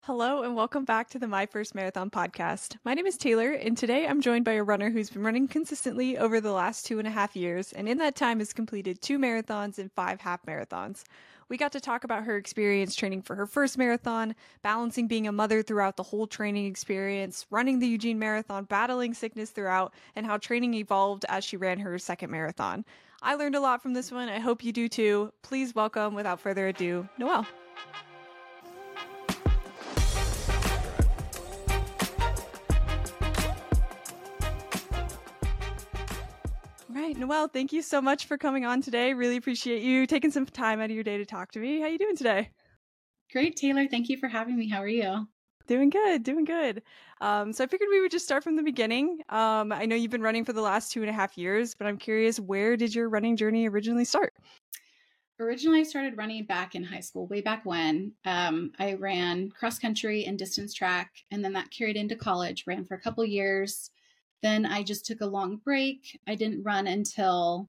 Hello and welcome back to the My First Marathon podcast. My name is Taylor, and today I'm joined by a runner who's been running consistently over the last 2.5 years, and in that time has completed 2 marathons and 5 half marathons. We got to talk about her experience training for her first marathon, balancing being a mother throughout the whole training experience, running the Eugene Marathon, battling sickness throughout, and how training evolved as she ran her second marathon. I learned a lot from this one. I hope you do too. Please welcome, without further ado, Noelle. Right, Noelle, thank you so much for coming on today. Really appreciate you taking some time out of your day to talk to me. How you doing today? Great, Taylor. Thank you for having me. How are you? Doing good, doing good. So I figured we would just start from the beginning. I know you've been running for the last 2.5 years, but I'm curious, where did your running journey originally start? Originally, I started running back in high school, way back when. I ran cross country and distance track, and then that carried into college, ran for a couple years. Then I just took a long break. I didn't run until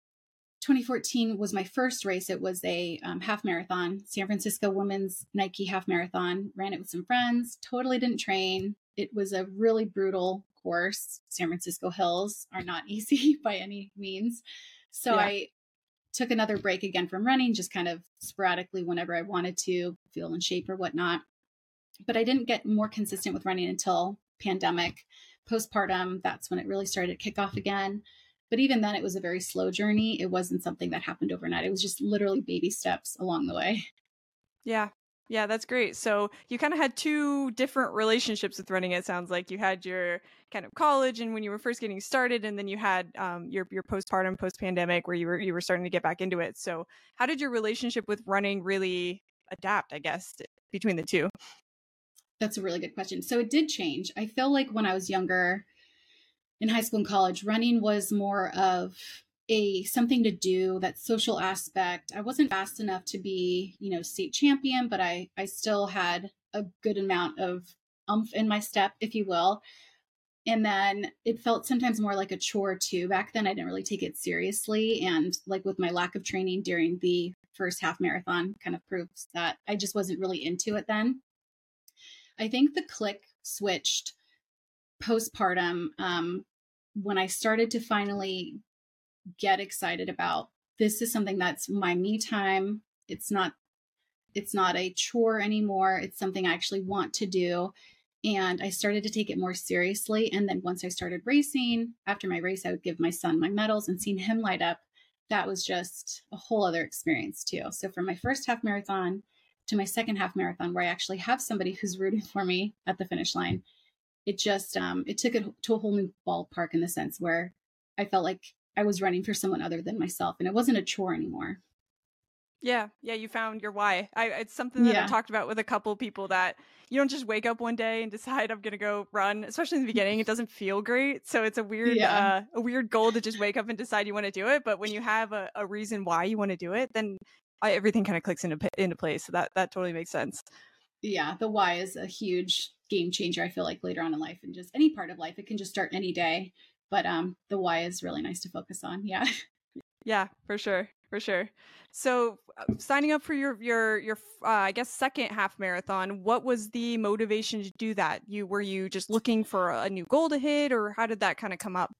2014 was my first race. It was a half marathon, San Francisco Women's Nike Half Marathon. Ran it with some friends, totally didn't train. It was a really brutal course. San Francisco hills are not easy by any means. So Yeah. I took another break again from running, just kind of sporadically whenever I wanted to feel in shape or whatnot. But I didn't get more consistent with running until pandemic, postpartum. That's when it really started to kick off again. But even then, it was a very slow journey. It wasn't something that happened overnight. It was just literally baby steps along the way. Yeah. Yeah, that's great. So you kind of had two different relationships with running. It sounds like you had your kind of college and when you were first getting started, and then you had your postpartum, post-pandemic, where you were starting to get back into it. So how did your relationship with running really adapt, I guess, between the two? That's a really good question. So it did change. I feel like when I was younger, in high school and college, running was more of a something to do, that social aspect. I wasn't fast enough to be, state champion, but I still had a good amount of umph in my step, if you will. And then it felt sometimes more like a chore too. Back then, I didn't really take it seriously. And like with my lack of training during the first half marathon kind of proves that I just wasn't really into it then. I think the click switched postpartum when I started to finally get excited about this is something that's my me time. It's not a chore anymore. It's something I actually want to do. And I started to take it more seriously. And then once I started racing, after my race, I would give my son my medals, and seeing him light up, that was just a whole other experience too. So from my first half marathon to my second half marathon, where I actually have somebody who's rooting for me at the finish line, it just, it took it to a whole new ballpark in the sense where I felt like I was running for someone other than myself, and it wasn't a chore anymore. Yeah, you found your why. It's something that I've talked about with a couple people, that you don't just wake up one day and decide I'm going to go run, especially in the beginning. It doesn't feel great. So it's a weird goal to just wake up and decide you want to do it. But when you have a reason why you want to do it, then everything kind of clicks into place. So that totally makes sense. Yeah, the why is a huge game changer, I feel like, later on in life, and just any part of life. It can just start any day. But the why is really nice to focus on. Yeah. Yeah, for sure. For sure. So signing up for your I guess second half marathon, what was the motivation to do that? Were you just looking for a new goal to hit, or how did that kind of come up?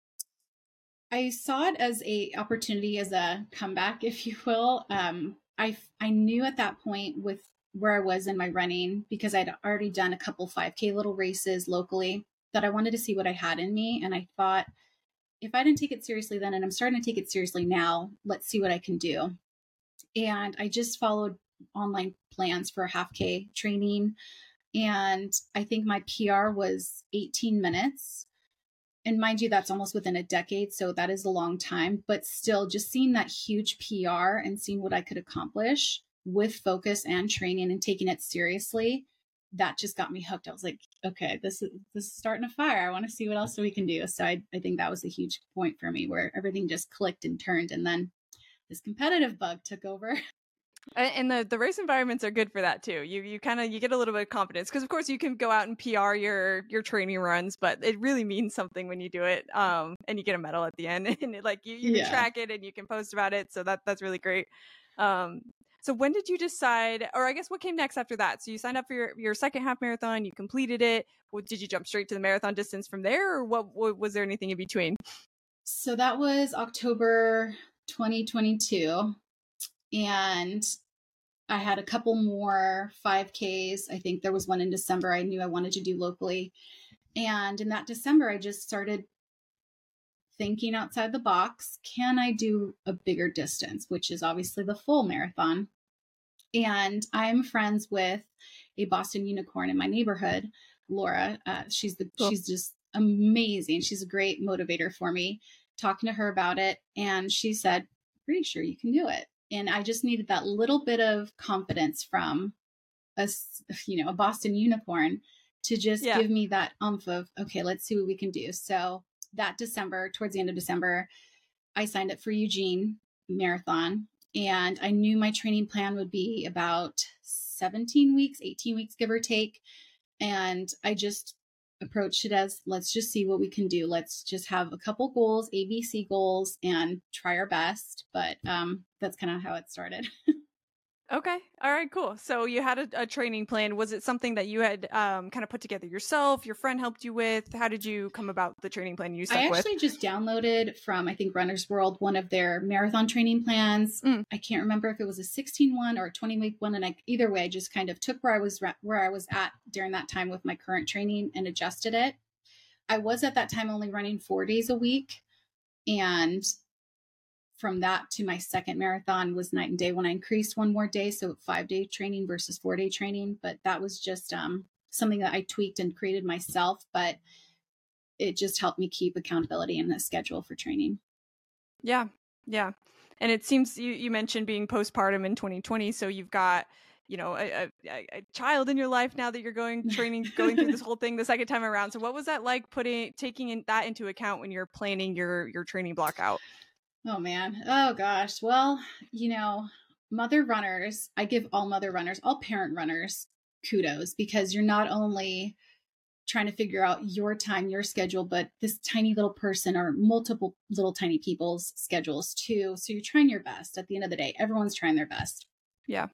I saw it as a opportunity, as a comeback, if you will. I knew at that point with where I was in my running, because I'd already done a couple 5K little races locally, that I wanted to see what I had in me. And I thought, if I didn't take it seriously then, and I'm starting to take it seriously now, let's see what I can do. And I just followed online plans for a half K training. And I think my PR was 18 minutes. And mind you, that's almost within a decade. So that is a long time, but still just seeing that huge PR and seeing what I could accomplish with focus and training and taking it seriously, that just got me hooked. I was like, okay, this is starting a fire. I want to see what else we can do. So I think that was a huge point for me, where everything just clicked and turned. And then this competitive bug took over. And the race environments are good for that too. You kind of get a little bit of confidence, because of course you can go out and PR your training runs, but it really means something when you do it. And you get a medal at the end, and you can track it and you can post about it. So that's really great. So So when did you decide, or I guess what came next after that? So you signed up for your second half marathon, you completed it. Did you jump straight to the marathon distance from there, or what was there anything in between? So that was October 2022. And I had a couple more 5Ks. I think there was one in December I knew I wanted to do locally. And in that December, I just started thinking outside the box. Can I do a bigger distance, which is obviously the full marathon? And I'm friends with a Boston unicorn in my neighborhood, Laura. She's just amazing. She's a great motivator for me. Talking to her about it, and she said, "Pretty sure you can do it." And I just needed that little bit of confidence from a Boston unicorn to just give me that oomph of, okay, let's see what we can do. So that December, towards the end of December, I signed up for Eugene Marathon, and I knew my training plan would be about 17 weeks, 18 weeks, give or take. And I just approached it as, let's just see what we can do. Let's just have a couple goals, ABC goals, and try our best. But that's kind of how it started. Okay. All right, cool. So you had a training plan. Was it something that you had kind of put together yourself? Your friend helped you with? How did you come about the training plan you stuck with? I actually just downloaded from, I think, Runner's World, one of their marathon training plans. I can't remember if it was a 16-1 or a 20-week one. And either way, I just kind of took where I was at during that time with my current training and adjusted it. I was at that time only running 4 days a week. And from that to my second marathon was night and day when I increased one more day. So 5-day training versus 4-day training. But that was just something that I tweaked and created myself. But it just helped me keep accountability in the schedule for training. Yeah. Yeah. And it seems you mentioned being postpartum in 2020. So you've got, a child in your life now that you're going through this whole thing the second time around. So what was that like taking that into account when you're planning your training block out? Oh man. Oh gosh. Well, mother runners, I give all mother runners, all parent runners kudos, because you're not only trying to figure out your time, your schedule, but this tiny little person or multiple little tiny people's schedules too. So you're trying your best. At the end of the day, everyone's trying their best. Yeah.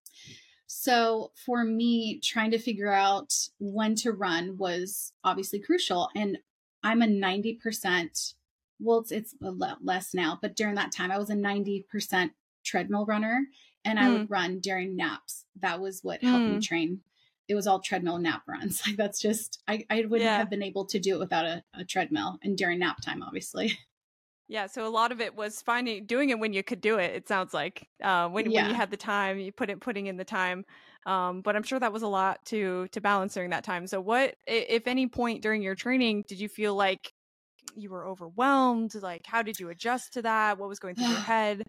So for me, trying to figure out when to run was obviously crucial. And I'm a 90%, well, it's a lot less now, but during that time I was a 90% treadmill runner, and I would run during naps. That was what helped me train. It was all treadmill nap runs. Like that's just, I wouldn't have been able to do it without a treadmill, and during nap time, obviously. Yeah. So a lot of it was doing it when you could do it. It sounds like when you had the time, you putting in the time. But I'm sure that was a lot to balance during that time. So what, if any point during your training, did you feel like you were overwhelmed? Like, how did you adjust to that? What was going through your head?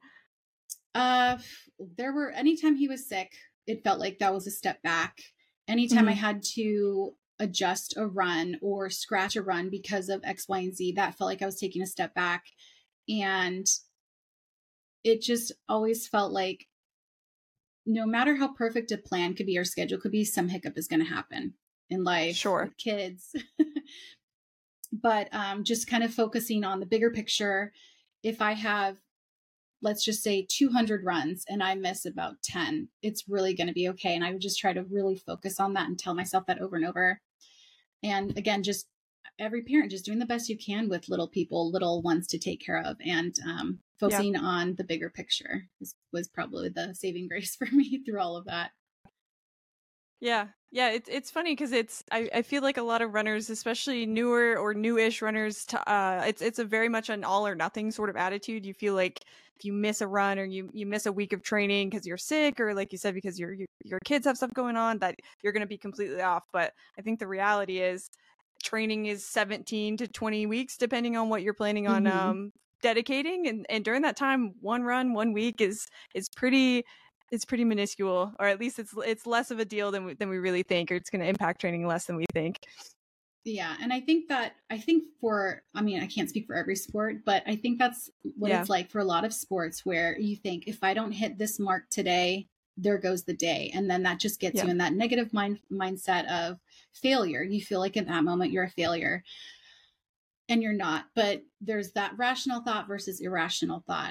Anytime he was sick, it felt like that was a step back. Anytime I had to adjust a run or scratch a run because of X, Y, and Z, that felt like I was taking a step back. And it just always felt like no matter how perfect a plan could be or schedule could be, some hiccup is going to happen in life, with kids. But just kind of focusing on the bigger picture. If I have, let's just say 200 runs and I miss about 10, it's really going to be okay. And I would just try to really focus on that and tell myself that over and over. And again, just every parent just doing the best you can with little ones to take care of, and focusing on the bigger picture was probably the saving grace for me through all of that. Yeah. Yeah. It's funny because I feel like a lot of runners, especially newer or newish runners, it's a very much an all or nothing sort of attitude. You feel like if you miss a run or you miss a week of training because you're sick, or like you said, because your kids have stuff going on, that you're going to be completely off. But I think the reality is training is 17 to 20 weeks, depending on what you're planning on dedicating. And during that time, one run, 1 week is pretty, it's pretty minuscule, or at least it's less of a deal than we really think, or it's going to impact training less than we think. Yeah. And I think I can't speak for every sport, but I think that's what it's like for a lot of sports, where you think, if I don't hit this mark today, there goes the day. And then that just gets you in that negative mindset of failure. You feel like in that moment you're a failure, and you're not. But there's that rational thought versus irrational thought.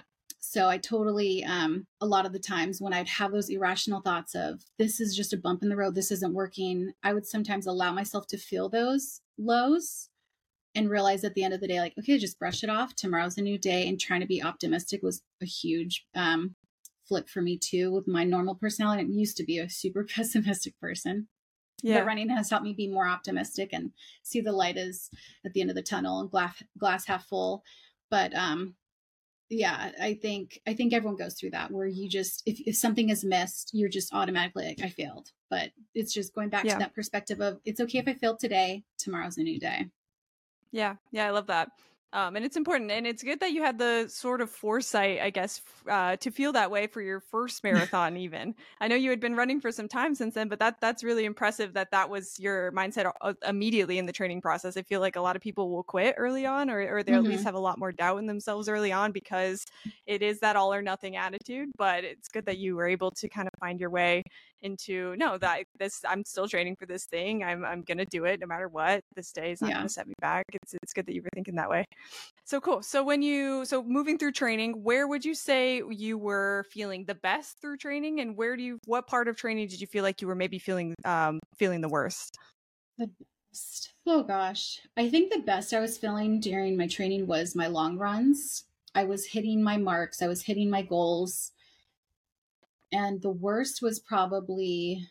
So I totally, a lot of the times when I'd have those irrational thoughts of this is just a bump in the road, this isn't working, I would sometimes allow myself to feel those lows and realize at the end of the day, like, okay, just brush it off. Tomorrow's a new day. And trying to be optimistic was a huge flip for me too, with my normal personality. I used to be a super pessimistic person. Yeah. But running has helped me be more optimistic and see the light is at the end of the tunnel and glass half full. But yeah, I think everyone goes through that where you just, if something is missed, you're just automatically like, I failed. But it's just going back to that perspective of it's okay if I failed today, tomorrow's a new day. Yeah. I love that. And it's important, and it's good that you had the sort of foresight, I guess, to feel that way for your first marathon. Even I know you had been running for some time since then, but that's really impressive that was your mindset immediately in the training process. I feel like a lot of people will quit early on, or they at least have a lot more doubt in themselves early on because it is that all or nothing attitude. But it's good that you were able to kind of find your way into I'm still training for this thing. I'm gonna do it no matter what. This day is not gonna set me back. It's good that you were thinking that way. So cool. So moving through training, where would you say you were feeling the best through training, and what part of training did you feel like you were maybe feeling the worst? The best. Oh gosh. I think the best I was feeling during my training was my long runs. I was hitting my marks. I was hitting my goals. And the worst was probably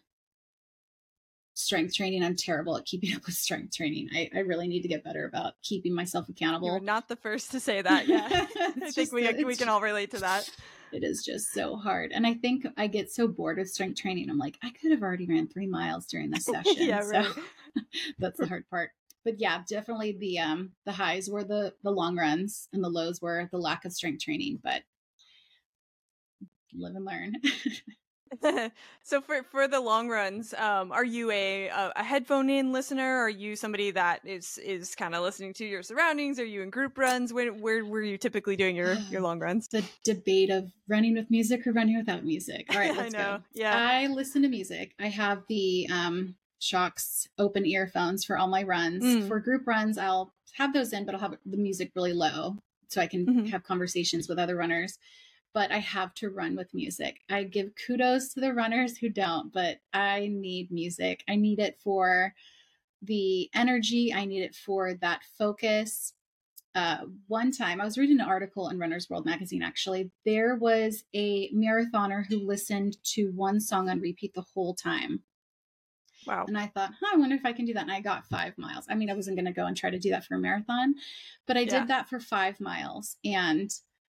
strength training. I'm terrible at keeping up with strength training. I really need to get better about keeping myself accountable. You're not the first to say that. Yeah. I think we can all relate to that. It is just so hard. And I think I get so bored with strength training. I'm like, I could have already ran 3 miles during this session. Yeah, right. So that's the hard part. But yeah, definitely the highs were the long runs and the lows were the lack of strength training, but live and learn. So for the long runs, are you a headphone in listener? Are you somebody that is kind of listening to your surroundings? Are you in group runs? Where were you typically doing your long runs? The debate of running with music or running without music. All right, let's go. Yeah, I listen to music. I have the Shocks open earphones for all my runs. For group runs, I'll have those in, but I'll have the music really low so I can have conversations with other runners. But I have to run with music. I give kudos to the runners who don't, but I need music. I need it for the energy. I need it for that focus. One time I was reading an article in Runner's World magazine, actually. There was a marathoner who listened to one song on repeat the whole time. Wow. And I thought, I wonder if I can do that. And I got 5 miles. I mean, I wasn't going to go and try to do that for a marathon, but I did that for 5 miles. And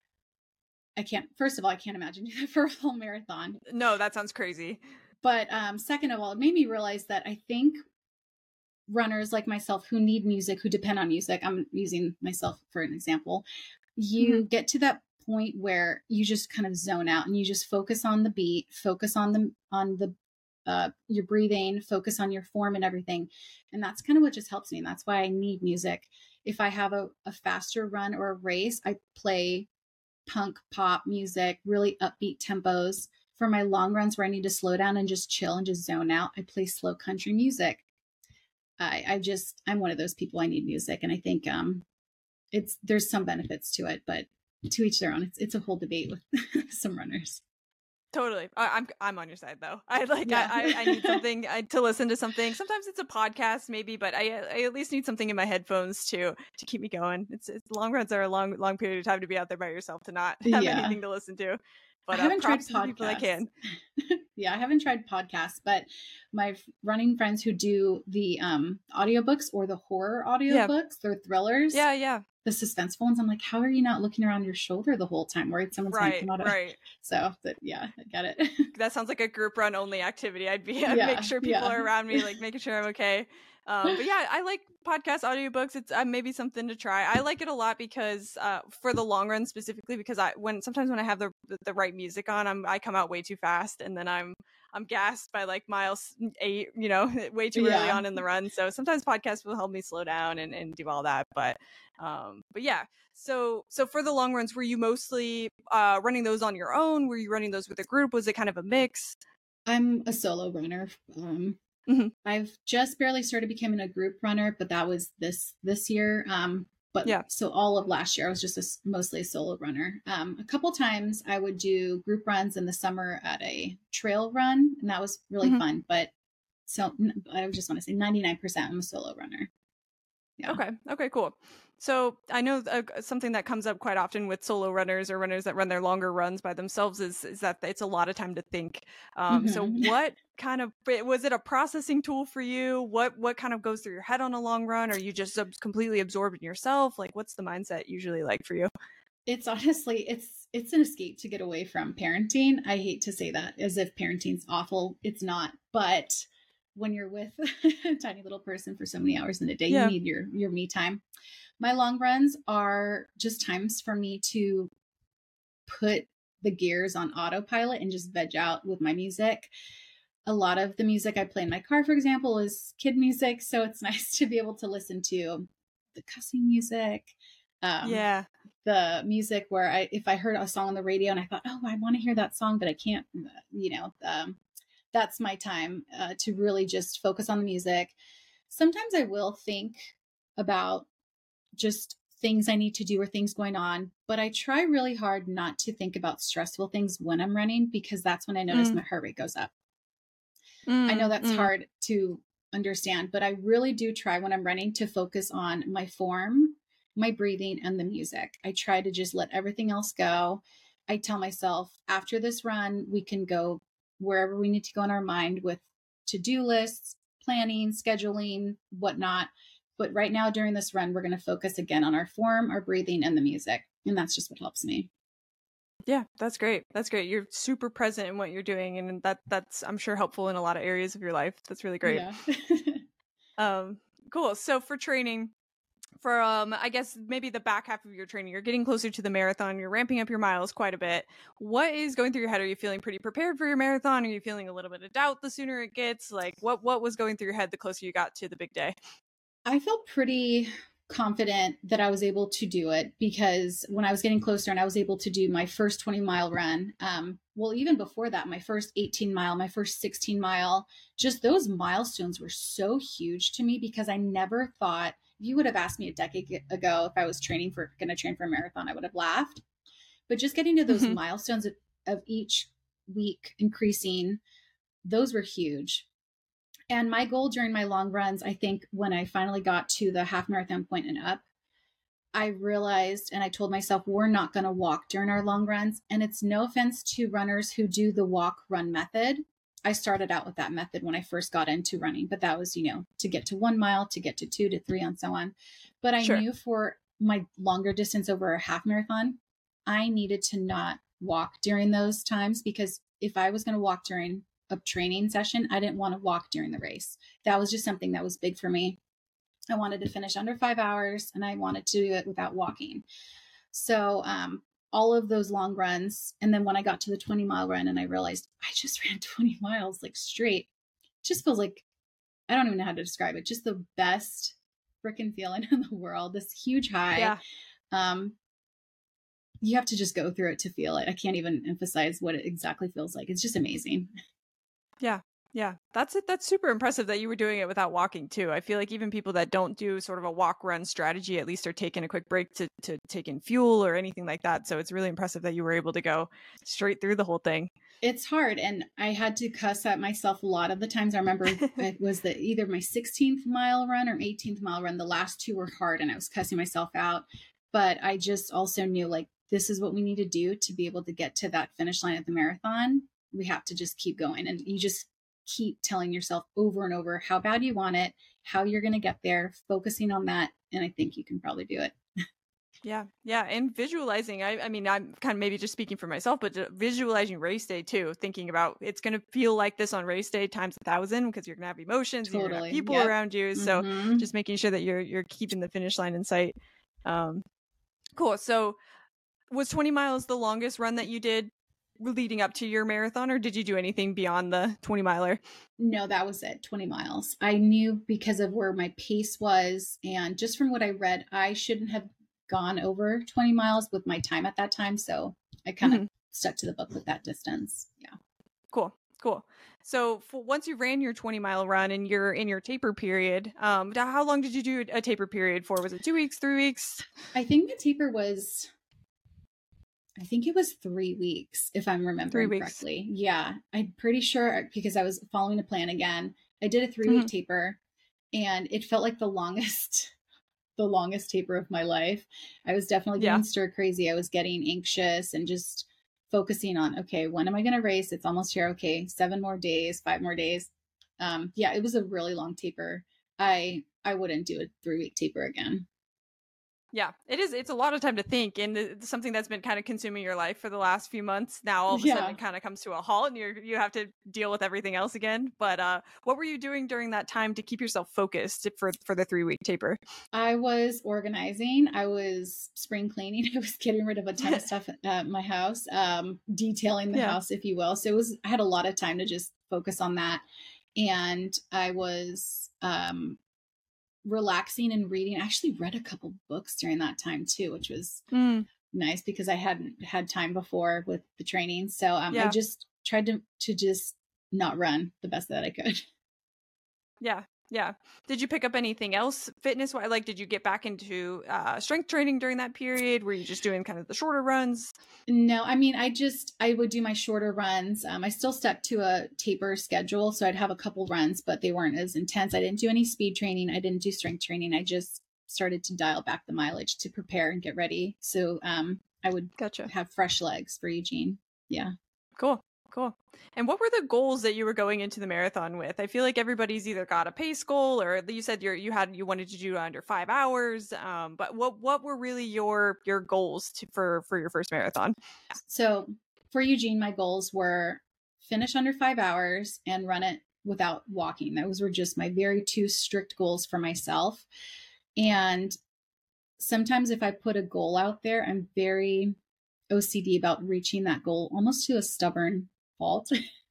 first of all, I can't imagine doing that for a whole marathon. No, that sounds crazy. But second of all, it made me realize that I think runners like myself who need music, who depend on music, I'm using myself for an example, you get to that point where you just kind of zone out and you just focus on the beat, focus on the your breathing, focus on your form and everything. And that's kind of what just helps me. And that's why I need music. If I have a faster run or a race, I play punk pop music, really upbeat tempos. For my long runs where I need to slow down and just chill and just zone out, I play slow country music. I'm one of those people. I need music. And I think there's some benefits to it, but to each their own. It's a whole debate with some runners. Totally. I'm on your side though. I need something to listen to something. Sometimes it's a podcast maybe, but I at least need something in my headphones to keep me going. It's long runs are a long period of time to be out there by yourself to not have anything to listen to. But I haven't tried podcasts. People I can. Yeah, I haven't tried podcasts, but my running friends who do the audiobooks or the horror audiobooks, they're thrillers. Yeah. The suspenseful ones, I'm like, how are you not looking around your shoulder the whole time? Worried someone's going to come out. Right. So, yeah, I get it. That sounds like a group run only activity. I'd make sure people are around me, like making sure I'm okay. But yeah, I like podcast audiobooks. It's maybe something to try. I like it a lot because for the long run specifically, because sometimes when I have the right music on, I come out way too fast, and then I'm gassed by like miles 8, way too early on in the run. So sometimes podcasts will help me slow down and do all that. But yeah. So for the long runs, were you mostly running those on your own? Were you running those with a group? Was it kind of a mix? I'm a solo runner. I've just barely started becoming a group runner, but that was this year. But Yeah. so all of last year, I was just mostly a solo runner. A couple times I would do group runs in the summer at a trail run, and that was really Mhm. fun. But so I just want to say 99% I'm a solo runner. Yeah. Okay. Okay, cool. So I know something that comes up quite often with solo runners or runners that run their longer runs by themselves is that it's a lot of time to think. So Hmm. what kind of was it a processing tool for you? What kind of goes through your head on a long run? Are you just completely absorbed in yourself? Like, what's the mindset usually like for you? It's honestly, it's an escape to get away from parenting. I hate to say that as if parenting's awful. It's not. But when you're with a tiny little person for so many hours in a day, you Yeah. need your me time. My long runs are just times for me to put the gears on autopilot and just veg out with my music. A lot of the music I play in my car, for example, is kid music. So it's nice to be able to listen to the cussing music, um, Yeah. the music where if I heard a song on the radio and I thought, oh, I want to hear that song, but I can't, that's my time to really just focus on the music. Sometimes I will think about just things I need to do or things going on. But I try really hard not to think about stressful things when I'm running because that's when I notice Mm, my heart rate goes up. I know mm, that's mm. hard to understand, but I really do try when I'm running to focus on my form, my breathing, and the music. I try to just let everything else go. I tell myself after this run, we can go wherever we need to go in our mind with to do lists, planning, scheduling, whatnot. But right now, during this run, we're going to focus again on our form, our breathing, and the music. And that's just what helps me. Yeah, that's great. That's great. You're super present in what you're doing, and that's I'm sure helpful in a lot of areas of your life. That's really great. Yeah. Um, cool. So for training, for I guess maybe the back half of your training, you're getting closer to the marathon. You're ramping up your miles quite a bit. What is going through your head? Are you feeling pretty prepared for your marathon? Are you feeling a little bit of doubt the sooner it gets? Like, what was going through your head the closer you got to the big day? I felt pretty confident that I was able to do it because when I was getting closer and I was able to do my first 20-mile run, well, even before that, my first 18-mile, my first 16-mile, just those milestones were so huge to me because I never thought, if you would have asked me a decade ago if I was going to train for a marathon, I would have laughed. But just getting to those Hmm. milestones of each week increasing, those were huge. And my goal during my long runs, I think when I finally got to the half marathon point and up, I realized and I told myself, we're not going to walk during our long runs. And it's no offense to runners who do the walk run method. I started out with that method when I first got into running, but that was, to get to 1 mile, to get to 2 to 3, and so on. But I Sure. knew for my longer distance over a half marathon, I needed to not walk during those times because if I was going to walk during a training session, I didn't want to walk during the race. That was just something that was big for me. I wanted to finish under 5 hours and I wanted to do it without walking. So, all of those long runs. And then when I got to the 20-mile run and I realized I just ran 20 miles like straight, it just feels like, I don't even know how to describe it. Just the best freaking feeling in the world, this huge high. Yeah. Um, you have to just go through it to feel it. I can't even emphasize what it exactly feels like. It's just amazing. Yeah. Yeah. That's it. That's super impressive that you were doing it without walking too. I feel like even people that don't do sort of a walk run strategy at least are taking a quick break to take in fuel or anything like that. So it's really impressive that you were able to go straight through the whole thing. It's hard. And I had to cuss at myself a lot of the times. I remember it was either my 16th mile run or 18th mile run. The last two were hard and I was cussing myself out. But I just also knew like, this is what we need to do to be able to get to that finish line at the marathon. We have to just keep going. And you just keep telling yourself over and over how bad you want it, how you're going to get there, focusing on that. And I think you can probably do it. Yeah, yeah, and visualizing. I mean, I'm kind of maybe just speaking for myself, but visualizing race day too. Thinking about it's going to feel like this on race day times 1,000 because you're going to have emotions, and you're going to have Totally. people Yep. around you. So Mm-hmm. just making sure that you're keeping the finish line in sight. Um, cool. So was 20 miles the longest run that you did leading up to your marathon, or did you do anything beyond the 20 miler? No, that was it, 20 miles. I knew because of where my pace was. And just from what I read, I shouldn't have gone over 20 miles with my time at that time. So I kind of stuck to the book with that distance. Yeah. Cool. Cool. So once you ran your 20-mile run and you're in your taper period, how long did you do a taper period for? Was it 2 weeks, 3 weeks? I think the taper was, I think it was 3 weeks, if I'm 3 remembering weeks. correctly. Yeah, I'm pretty sure because I was following a plan again. I did a 3 week taper and it felt like the longest, the longest taper of my life. I was definitely Yeah. getting stir crazy. I was getting anxious and just focusing on, okay, when am I going to race? It's almost here. Okay, 7 more days, 5 more days. Yeah, it was a really long taper. I wouldn't do a 3 week taper again. Yeah, it is. It's a lot of time to think, and it's something that's been kind of consuming your life for the last few months. Now, all of a sudden, Yeah. it kind of comes to a halt, and you have to deal with everything else again. But what were you doing during that time to keep yourself focused for the 3 week taper? I was organizing. I was spring cleaning. I was getting rid of a ton of stuff at my house, detailing the house, if you will. So I had a lot of time to just focus on that. And I was relaxing and reading. I actually read a couple books during that time too, which was nice because I hadn't had time before with the training. So I just tried to just not run the best that I could. Yeah. Yeah. Did you pick up anything else fitness wise? Like, did you get back into strength training during that period? Were you just doing kind of the shorter runs? No, I mean, I would do my shorter runs. I still stuck to a taper schedule. So I'd have a couple runs, but they weren't as intense. I didn't do any speed training. I didn't do strength training. I just started to dial back the mileage to prepare and get ready. So I would have fresh legs for Eugene. Yeah. Cool. And what were the goals that you were going into the marathon with? I feel like everybody's either got a pace goal, or you said you wanted to do under 5 hours. But what were really your goals for your first marathon? So for Eugene, my goals were finish under 5 hours and run it without walking. Those were just my very two strict goals for myself. And sometimes if I put a goal out there, I'm very OCD about reaching that goal, almost to a stubborn fault.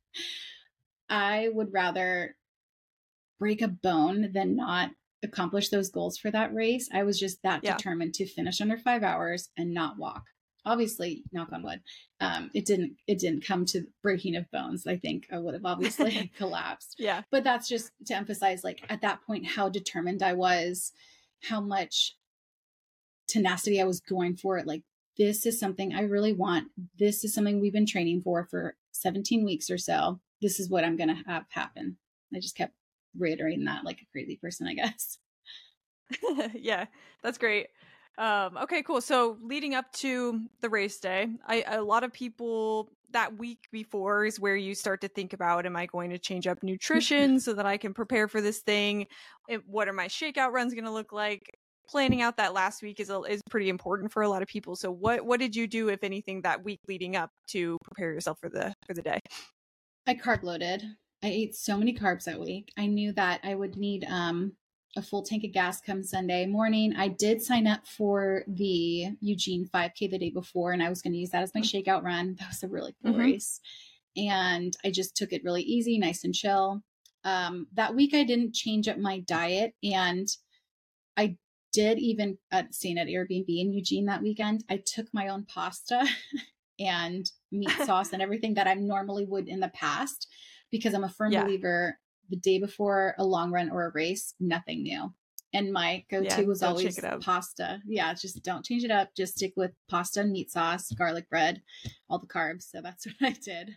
I would rather break a bone than not accomplish those goals for that race. I was just that determined to finish under 5 hours and not walk. Obviously, knock on wood, it didn't come to breaking of bones. I think I would have obviously collapsed. Yeah. But that's just to emphasize, like, at that point, how determined I was, how much tenacity I was going for it. Like, this is something I really want. This is something we've been training for 17 weeks or so. This is what I'm going to have happen. I just kept reiterating that like a crazy person, I guess. Yeah, that's great. Okay, cool. So leading up to the race day, a lot of people that week before is where you start to think about, am I going to change up nutrition so that I can prepare for this thing? What are my shakeout runs going to look like? Planning out that last week is pretty important for a lot of people. So what did you do, if anything, that week leading up to prepare yourself for the day? I carb loaded. I ate so many carbs that week. I knew that I would need a full tank of gas come Sunday morning. I did sign up for the Eugene 5K the day before, and I was going to use that as my shakeout run. That was a really cool race. And I just took it really easy, nice and chill. That week I didn't change up my diet, and I did even staying at Airbnb in Eugene that weekend. I took my own pasta and meat sauce and everything that I normally would in the past, because I'm a firm believer, the day before a long run or a race, nothing new. And my go-to was always pasta. Yeah, just don't change it up. Just stick with pasta and meat sauce, garlic bread, all the carbs. So that's what I did.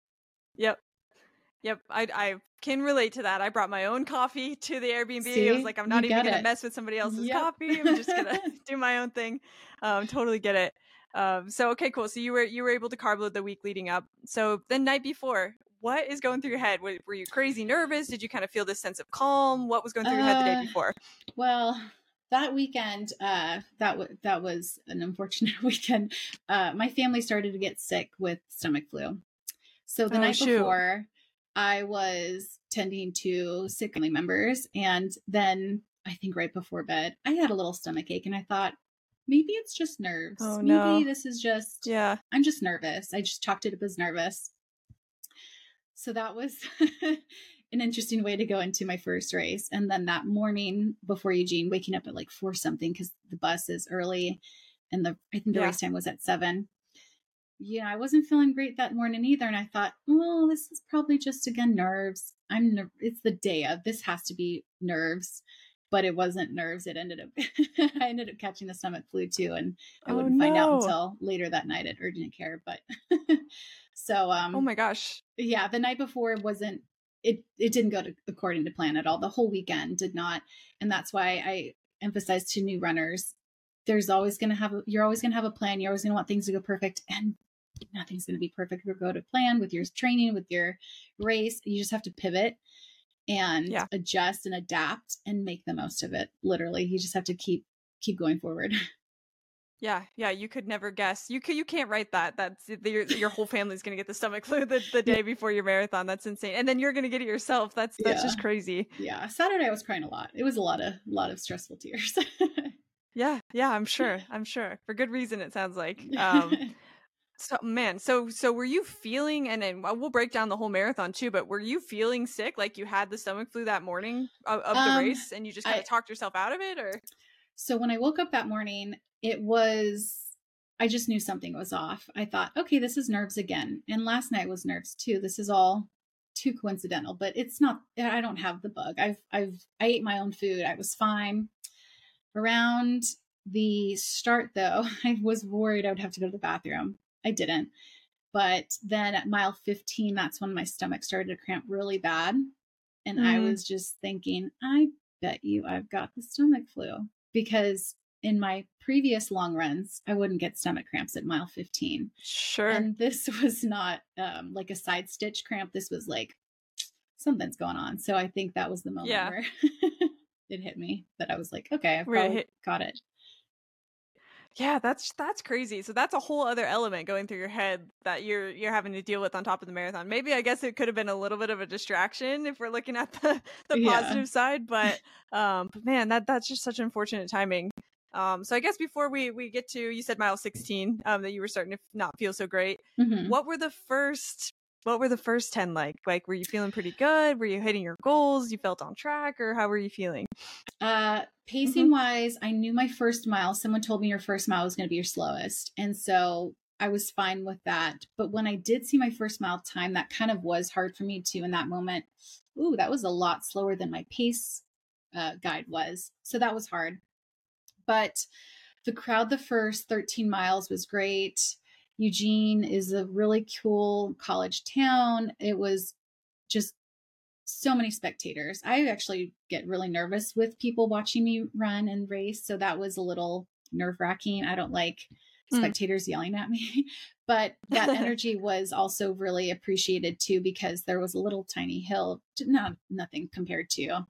Yep. I can relate to that. I brought my own coffee to the Airbnb. I was like, I'm not even going to mess with somebody else's coffee. I'm just going to do my own thing. Totally get it. So, okay, cool. So you were able to carb load the week leading up. So the night before, what is going through your head? Were you crazy nervous? Did you kind of feel this sense of calm? What was going through your head the day before? Well, that weekend, that was an unfortunate weekend. My family started to get sick with stomach flu. So the night before, I was tending to sick family members. And then I think right before bed, I had a little stomach ache, and I thought, maybe it's just nerves. Maybe this is just, I'm just nervous. I just chalked it up as nervous. So that was an interesting way to go into my first race. And then that morning before Eugene, waking up at like 4 something, because the bus is early, and I think the race time was at 7. I wasn't feeling great that morning either. And I thought, well, this is probably just, again, nerves. It's the day of, this has to be nerves, but it wasn't nerves. It ended up, I ended up catching the stomach flu too. And I Oh wouldn't find out no. until later that night at urgent care. But so, Oh my gosh. yeah, the night before wasn't, it didn't go according to plan at all. The whole weekend did not. And that's why I emphasize to new runners, you're always going to have a plan. You're always going to want things to go perfect, and nothing's going to be perfect or go to plan with your training, with your race. You just have to pivot and adjust and adapt and make the most of it. Literally, you just have to keep going forward. Yeah. You could never guess. You can't write that. That's your whole family's gonna get the stomach flu the day before your marathon. That's insane. And then you're gonna get it yourself. That's just crazy. Yeah. Saturday I was crying a lot. It was a lot of stressful tears. Yeah. I'm sure. For good reason, it sounds like. So man, so were you feeling, and then we'll break down the whole marathon too, but were you feeling sick, like you had the stomach flu that morning of the race, and you just kind of talked yourself out of it? Or so when I woke up that morning, I just knew something was off. I thought, okay, this is nerves again. And last night was nerves too. This is all too coincidental, but it's not. I don't have the bug. I ate my own food. I was fine. Around the start though, I was worried I would have to go to the bathroom. I didn't. But then at mile 15, that's when my stomach started to cramp really bad. And I was just thinking, I bet you I've got the stomach flu, because in my previous long runs, I wouldn't get stomach cramps at mile 15. Sure. And this was not like a side stitch cramp. This was like, something's going on. So I think that was the moment where it hit me, that I was like, okay, I've probably got it. Yeah, that's crazy. So that's a whole other element going through your head that you're having to deal with on top of the marathon. Maybe, I guess, it could have been a little bit of a distraction if we're looking at the positive side, but man, that's just such unfortunate timing. So I guess before we get to, you said mile 16, that you were starting to not feel so great. Mm-hmm. What were the first 10 like? Like, were you feeling pretty good? Were you hitting your goals? You felt on track, or how were you feeling? Pacing wise, I knew my first mile. Someone told me your first mile was going to be your slowest. And so I was fine with that. But when I did see my first mile time, that kind of was hard for me too in that moment. Ooh, that was a lot slower than my pace guide was. So that was hard. But the crowd, the first 13 miles was great. Eugene is a really cool college town. It was just so many spectators. I actually get really nervous with people watching me run and race. So that was a little nerve-wracking. I don't like spectators yelling at me, but that energy was also really appreciated too, because there was a little tiny hill, nothing compared to,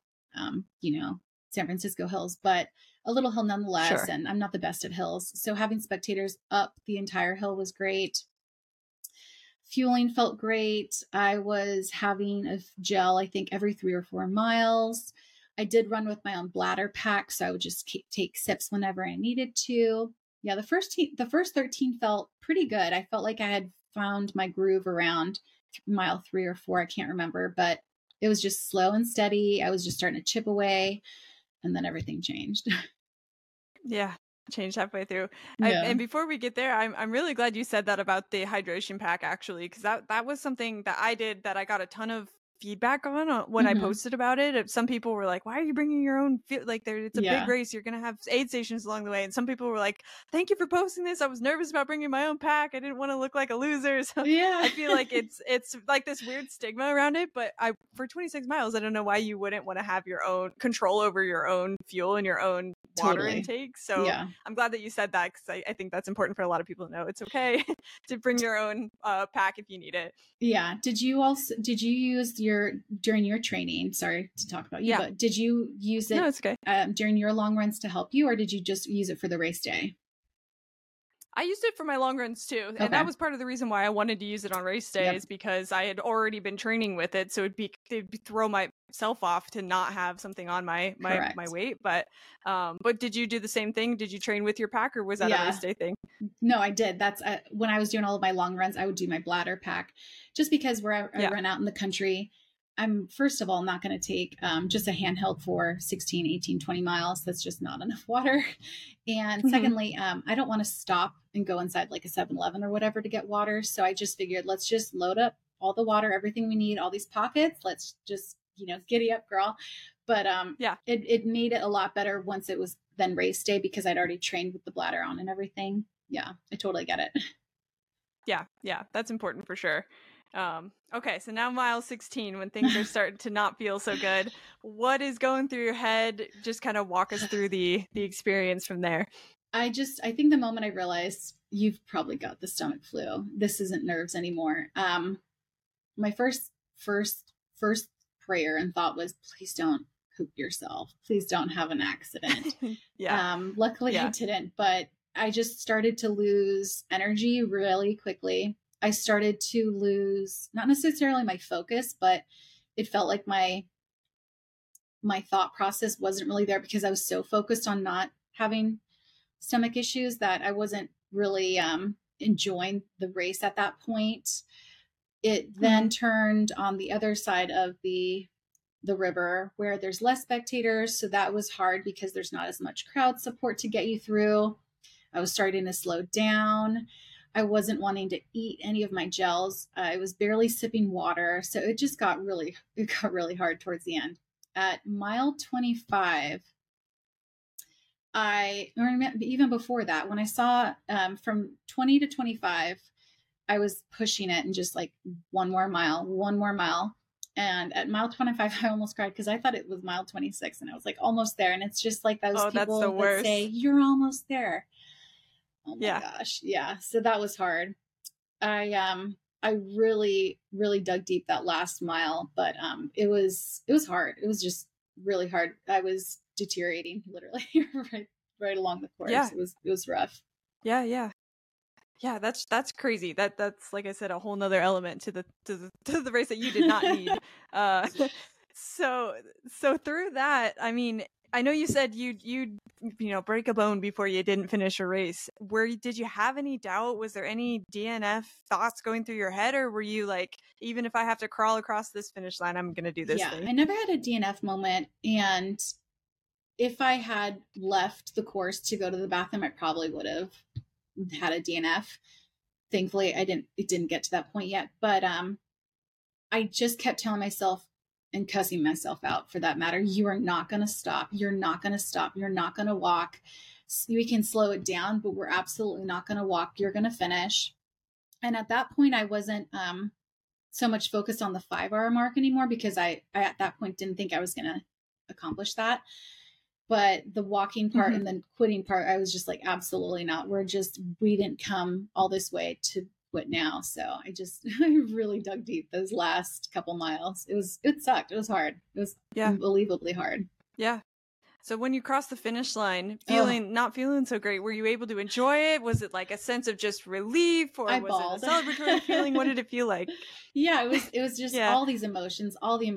San Francisco hills, but a little hill nonetheless. Sure. And I'm not the best at hills. So having spectators up the entire hill was great. Fueling felt great. I was having a gel, I think, every 3 or 4 miles. I did run with my own bladder pack, so I would just take sips whenever I needed to. Yeah, the first 13 felt pretty good. I felt like I had found my groove around mile 3 or 4. I can't remember, but it was just slow and steady. I was just starting to chip away, and then everything changed. Yeah. Changed halfway through. And before we get there, I'm really glad you said that about the hydration pack, actually, because that was something that I did that I got a ton of feedback on when I posted about it. Some people were like, why are you bringing your own it's a big race, you're gonna have aid stations along the way. And some people were like, thank you for posting this, I was nervous about bringing my own pack, I didn't want to look like a loser. So I feel like it's like this weird stigma around it, but for 26 miles, I don't know why you wouldn't want to have your own control over your own fuel and your own water intake. So I'm glad that you said that, because I think that's important for a lot of people to know. It's okay to bring your own pack if you need it. Yeah. Did you use during your training, sorry to talk about you, but did you use it it's okay. During your long runs to help you, or did you just use it for the race day? I used it for my long runs too. Okay. And that was part of the reason why I wanted to use it on race days, because I had already been training with it. So it'd throw myself off to not have something on my weight. But did you do the same thing? Did you train with your pack, or was that a race day thing? No, I did. That's when I was doing all of my long runs, I would do my bladder pack, just because where I run out in the country, I'm first of all not going to take just a handheld for 16, 18, 20 miles. That's just not enough water. And secondly, I don't want to stop and go inside like a 7-Eleven or whatever to get water. So I just figured, let's just load up all the water, everything we need, all these pockets. Let's just, giddy up, girl. But yeah, it made it a lot better once it was then race day, because I'd already trained with the bladder on and everything. Yeah, I totally get it. Yeah, that's important for sure. Okay, so now mile 16, when things are starting to not feel so good, what is going through your head? Just kind of walk us through the experience from there. I think the moment I realized you've probably got the stomach flu, this isn't nerves anymore. My first prayer and thought was, please don't poop yourself. Please don't have an accident. Luckily I didn't, but I just started to lose energy really quickly. I started to lose, not necessarily my focus, but it felt like my thought process wasn't really there, because I was so focused on not having stomach issues that I wasn't really enjoying the race at that point. It then turned on the other side of the river where there's less spectators. So that was hard because there's not as much crowd support to get you through. I was starting to slow down. I wasn't wanting to eat any of my gels. I was barely sipping water. So it just got really hard towards the end. At mile 25, or even before that, when I saw from 20 to 25, I was pushing it and just like one more mile. And at mile 25, I almost cried because I thought it was mile 26 and I was like almost there. And it's just like those people that say, you're almost there. Oh my gosh. Yeah. So that was hard. I really, really dug deep that last mile, but it was hard. It was just really hard. I was deteriorating literally right along the course. It was rough. Yeah, that's crazy. That's like I said, a whole nother element to the race that you did not need. So through that, I mean, I know you said you break a bone before you didn't finish a race. Did you have any doubt? Was there any DNF thoughts going through your head, or were you like, even if I have to crawl across this finish line, I'm gonna do this thing? I never had a DNF moment, and if I had left the course to go to the bathroom, I probably would have had a DNF. Thankfully, it didn't get to that point yet, but I just kept telling myself and cussing myself out, for that matter, you are not going to stop. You're not going to stop. You're not going to walk. We can slow it down, but we're absolutely not going to walk. You're going to finish. And at that point, I wasn't so much focused on the 5-hour mark anymore, because I at that point didn't think I was going to accomplish that. But the walking part and then quitting part, I was just like, absolutely not. We didn't come all this way to quit now. So I really dug deep those last couple miles. It sucked. It was hard. It was unbelievably hard. Yeah. So when you crossed the finish line, not feeling so great, were you able to enjoy it? Was it like a sense of just relief, or was it a celebratory feeling? What did it feel like? Yeah, it was just all the emotions.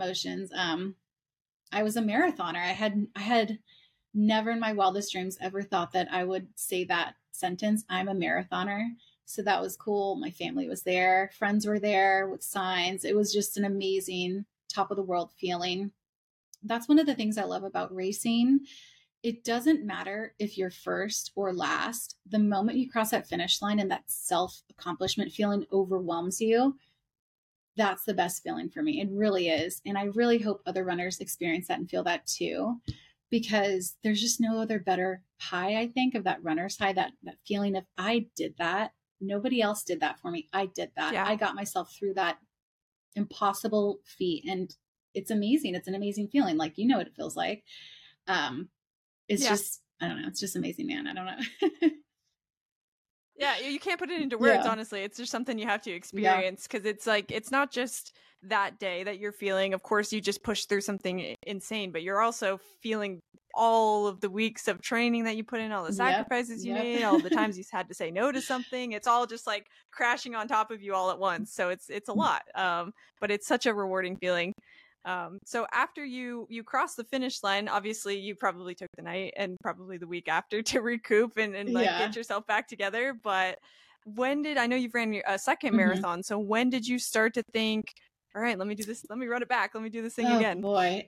I was a marathoner. I had never in my wildest dreams ever thought that I would say that sentence. I'm a marathoner. So that was cool. My family was there. Friends were there with signs. It was just an amazing top of the world feeling. That's one of the things I love about racing. It doesn't matter if you're first or last. The moment you cross that finish line and that self-accomplishment feeling overwhelms you, that's the best feeling for me. It really is. And I really hope other runners experience that and feel that too, because there's just no other better high, I think, of that runner's high, that feeling of, I did that. Nobody else did that for me. I did that. I got myself through that impossible feat. And it's amazing. It's an amazing feeling. Like, you know what it feels like. It's just, I don't know. It's just amazing, man. I don't know. Yeah, you can't put it into words, honestly. It's just something you have to experience, because it's like, it's not just that day that you're feeling. Of course, you just pushed through something insane, but you're also feeling all of the weeks of training that you put in, all the sacrifices you made, all the times you had to say no to something. It's all just like crashing on top of you all at once. So it's a lot, but it's such a rewarding feeling. So after you crossed the finish line, obviously you probably took the night and probably the week after to recoup and get yourself back together. But I know you've ran a second marathon. So when did you start to think, all right, let me do this. Let me run it back. Let me do this thing Oh again. boy.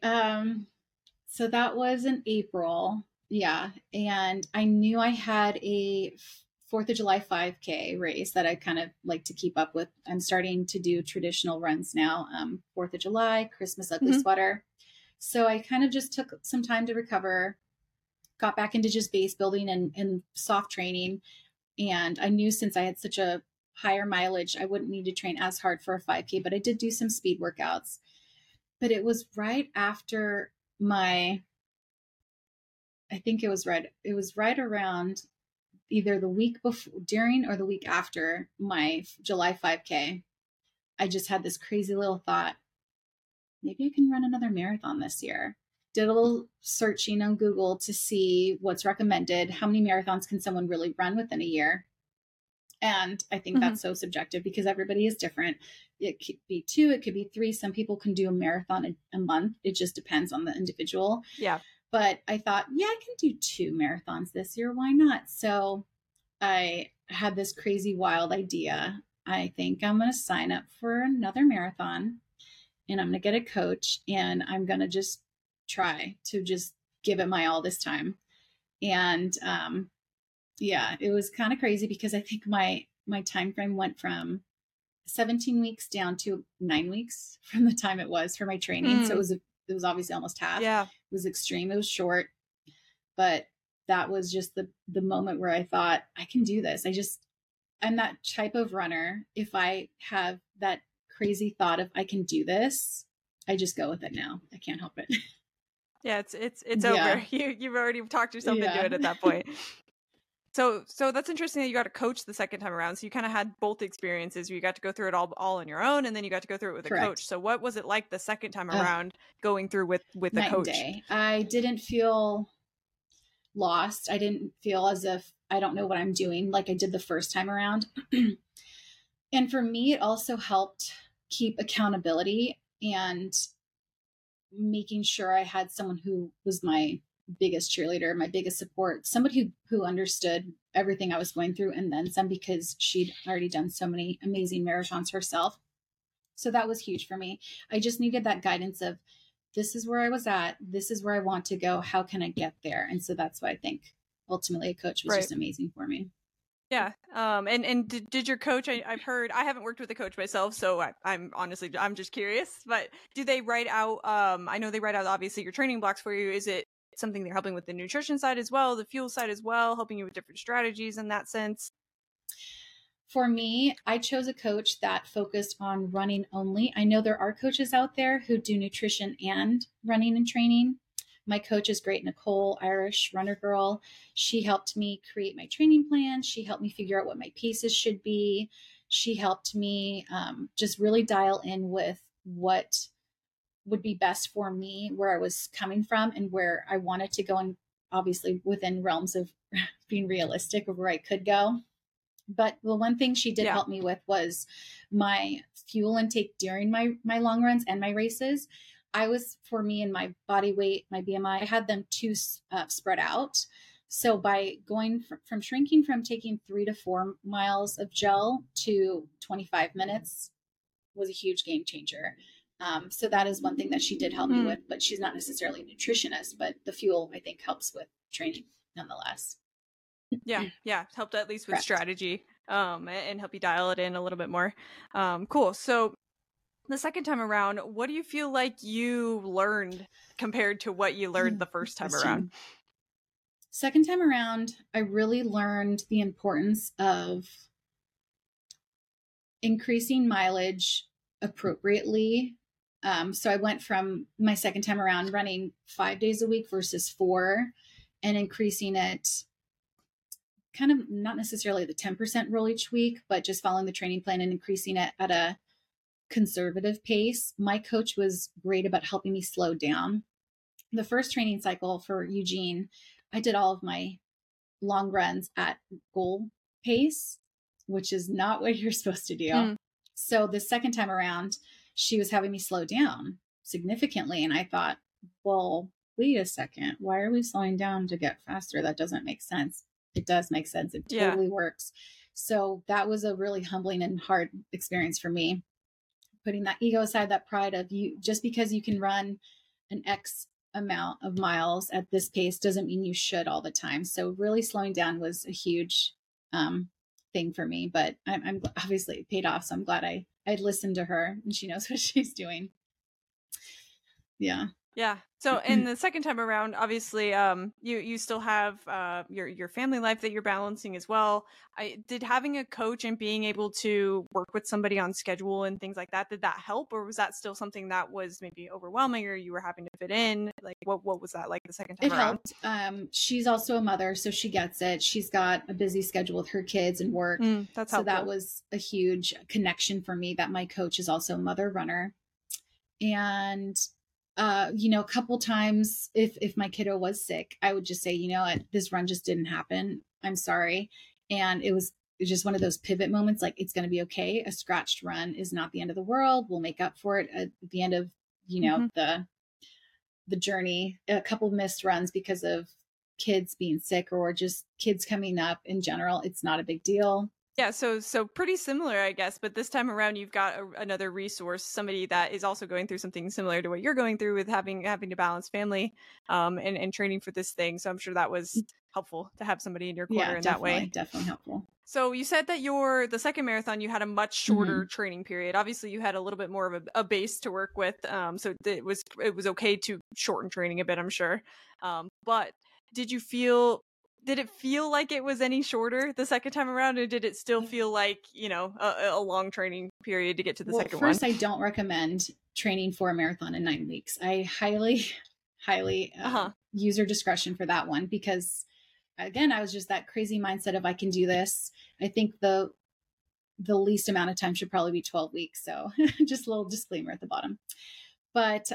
So that was in April. Yeah. And I knew I had a 4th of July 5K race that I kind of like to keep up with. I'm starting to do traditional runs now. 4th of July, Christmas ugly sweater. So I kind of just took some time to recover, got back into just base building and soft training. And I knew since I had such a higher mileage, I wouldn't need to train as hard for a 5K, but I did do some speed workouts. But it was right after I think it was right around either the week before, during, or the week after my July 5K. I just had this crazy little thought, maybe I can run another marathon this year. Did a little searching on Google to see what's recommended. How many marathons can someone really run within a year? And I think that's so subjective because everybody is different. It could be 2, it could be 3. Some people can do a marathon a month. It just depends on the individual. Yeah. But I thought, yeah, I can do 2 marathons this year. Why not? So I had this crazy, wild idea. I think I'm going to sign up for another marathon and I'm going to get a coach and I'm going to just try to just give it my all this time. And yeah, it was kind of crazy because I think my time frame went from 17 weeks down to 9 weeks from the time it was for my training. So it was obviously almost half. Yeah. It was extreme. It was short, but that was just the moment where I thought I can do this. I'm that type of runner. If I have that crazy thought of I can do this, I just go with it now. I can't help it. Yeah, it's over. You've already talked yourself into it at that point. So that's interesting that you got a coach the second time around. So you kind of had both experiences where you got to go through it all on your own, and then you got to go through it with a coach. So what was it like the second time around going through with a coach? Day. I didn't feel lost. I didn't feel as if I don't know what I'm doing like I did the first time around. And for me, it also helped keep accountability and making sure I had someone who was my biggest cheerleader, my biggest support, somebody who understood everything I was going through and then some, because she'd already done so many amazing marathons herself. So that was huge for me. I just needed that guidance of, this is where I was at. This is where I want to go. How can I get there? And so that's why I think ultimately a coach was just amazing for me. Yeah. And did your coach, I've heard, I haven't worked with a coach myself, so I'm just curious, but do they write out, I know they write out obviously your training blocks for you. Is it something they're helping with the nutrition side as well, the fuel side as well, helping you with different strategies in that sense? For me, I chose a coach that focused on running only. I know there are coaches out there who do nutrition and running and training. My coach is great, Nicole, Irish runner girl. She helped me create my training plan. She helped me figure out what my paces should be. She helped me just really dial in with what would be best for me, where I was coming from and where I wanted to go, and obviously within realms of being realistic of where I could go. But the one thing she did help me with was my fuel intake during my long runs and my races. For me and my body weight, my BMI, I had them too spread out. So by going from shrinking from taking 3 to 4 miles of gel to 25 minutes was a huge game changer. So that is one thing that she did help me with, but she's not necessarily a nutritionist, but the fuel I think helps with training nonetheless. Yeah. Helped at least with strategy, and help you dial it in a little bit more. Cool. So the second time around, what do you feel like you learned compared to what you learned the first time around? Second time around, I really learned the importance of increasing mileage appropriately. So I went from my second time around running 5 days a week versus 4, and increasing it kind of not necessarily the 10% rule each week, but just following the training plan and increasing it at a conservative pace. My coach was great about helping me slow down. The first training cycle for Eugene, I did all of my long runs at goal pace, which is not what you're supposed to do. So the second time around, she was having me slow down significantly. And I thought, well, wait a second, why are we slowing down to get faster? That doesn't make sense. It does make sense. It totally works. So that was a really humbling and hard experience for me. putting that ego aside, that pride of you, just because you can run an X amount of miles at this pace doesn't mean you should all the time. So really slowing down was a huge thing for me, but I'm obviously it paid off. So I'm glad I listened to her and she knows what she's doing. Yeah. Yeah. So in the second time around, obviously, you still have your family life that you're balancing as well. Did having a coach and being able to work with somebody on schedule and things like that, did that help, or was that still something that was maybe overwhelming, or you were having to fit in? Like, what was that like the second time It around? helped. She's also a mother, so she gets it. She's got a busy schedule with her kids and work. That's so helpful. that was a huge connection for me, that my coach is also a mother runner. And a couple times if my kiddo was sick, I would just say, this run just didn't happen. I'm sorry. And it was just one of those pivot moments, like, it's going to be okay. A scratched run is not the end of the world. We'll make up for it at the end of, the journey. A couple missed runs because of kids being sick or just kids coming up in general. It's not a big deal. Yeah, so pretty similar, I guess, but this time around you've got another resource, somebody that is also going through something similar to what you're going through with having to balance family and training for this thing. So I'm sure that was helpful to have somebody in your corner in that way. Definitely helpful. So you said that the second marathon, you had a much shorter training period. Obviously, you had a little bit more of a base to work with, so it was okay to shorten training a bit, I'm sure. But did it feel like it was any shorter the second time around, or did it still feel like, a long training period to get to the second one? First, I don't recommend training for a marathon in 9 weeks. I highly user discretion for that one, because again, I was just that crazy mindset of, I can do this. I think the least amount of time should probably be 12 weeks. So just a little disclaimer at the bottom. But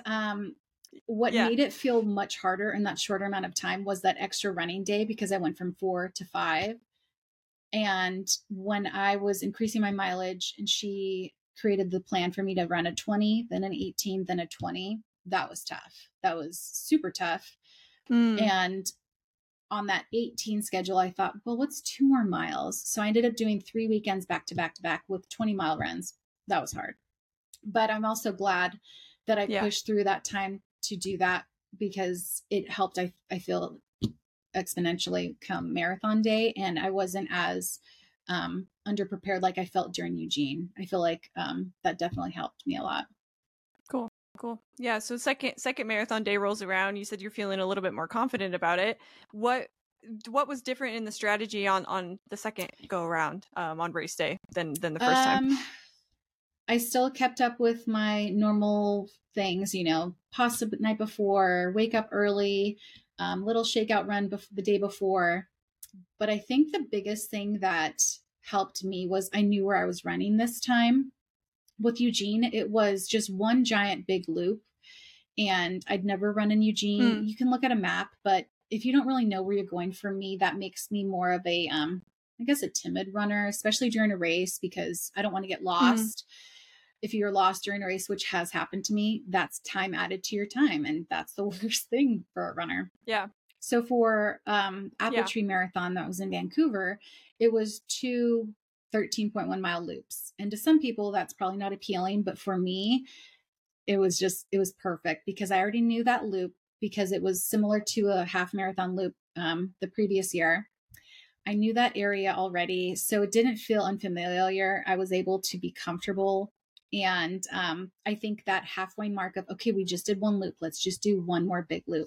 what made it feel much harder in that shorter amount of time was that extra running day, because I went from 4 to 5. And when I was increasing my mileage and she created the plan for me to run a 20, then an 18, then a 20, that was tough. That was super tough. And on that 18 schedule, I thought, well, what's 2 more miles? So I ended up doing 3 weekends back to back to back with 20-mile runs. That was hard. But I'm also glad that I pushed through that time to do that, because it helped, I feel, exponentially come marathon day. And I wasn't as underprepared like I felt during Eugene. I feel like that definitely helped me a lot. Cool. Yeah. So second marathon day rolls around. You said you're feeling a little bit more confident about it. What was different in the strategy on the second go around on race day than the first time? I still kept up with my normal things, pasta the night before, wake up early, little shakeout run the day before. But I think the biggest thing that helped me was I knew where I was running this time. With Eugene, it was just one giant big loop, and I'd never run in Eugene. You can look at a map, but if you don't really know where you're going, for me, that makes me more of a, I guess, a timid runner, especially during a race, because I don't want to get lost. If you're lost during a race, which has happened to me, that's time added to your time. And that's the worst thing for a runner. Yeah. So for Apple Tree Marathon that was in Vancouver, it was 2 13.1 mile loops. And to some people, that's probably not appealing. But for me, it was perfect, because I already knew that loop, because it was similar to a half marathon loop the previous year. I knew that area already, so it didn't feel unfamiliar. I was able to be comfortable. And I think that halfway mark of, okay, we just did one loop, let's just do one more big loop.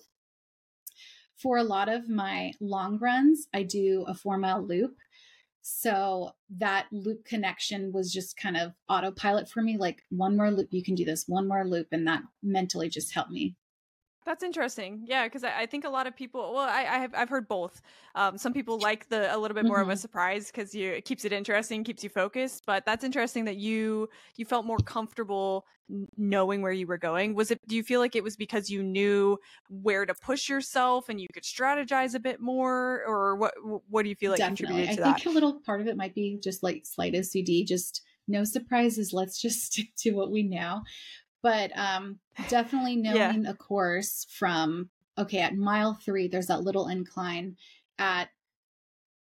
For a lot of my long runs, I do a 4-mile loop. So that loop connection was just kind of autopilot for me. Like, one more loop, you can do this, one more loop. And that mentally just helped me. That's interesting. Yeah, because I think a lot of people, well, I've heard both. Some people like a little bit more of a surprise, because it keeps it interesting, keeps you focused. But that's interesting that you felt more comfortable knowing where you were going. Do you feel like it was because you knew where to push yourself and you could strategize a bit more, or what do you feel like contributed to that? I think a little part of it might be just like slight OCD, just no surprises. Let's just stick to what we know. But definitely knowing a course from, okay, at mile 3, there's that little incline. At